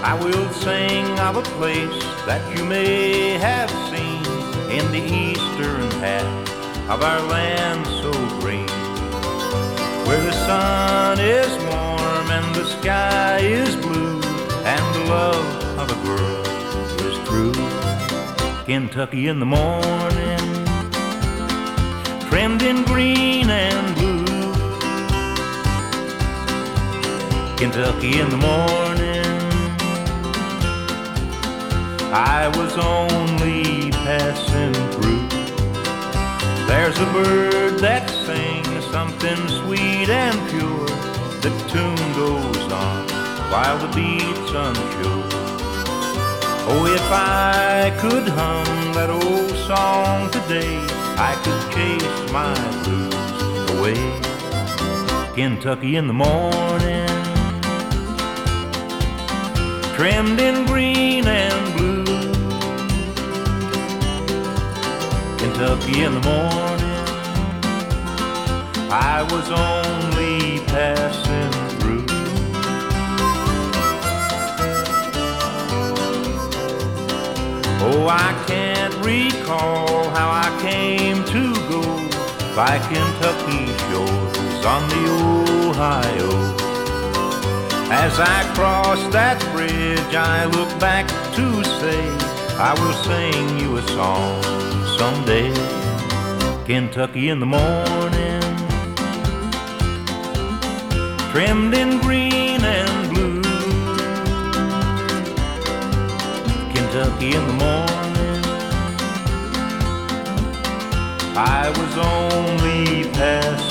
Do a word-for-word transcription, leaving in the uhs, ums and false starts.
I will sing of a place that you may have seen in the eastern half of our land so green, where the sun is warm and the sky is blue and the love of a girl is true. Kentucky in the morning, trimmed in green and blue. Kentucky in the morning, I was only passing through. There's a bird that sings something sweet and pure. The tune goes on while the beat's unsure. Oh, if I could hum that old song today, I could chase my blues away. Kentucky in the morning, trimmed in green and blue. Kentucky in the morning, I was only passing through. Oh, I can't recall how I came to go by Kentucky shores on the Ohio. As I cross that bridge, I look back to say, I will sing you a song someday. Kentucky in the morning, trimmed in green and blue. Kentucky in the morning, I was only passing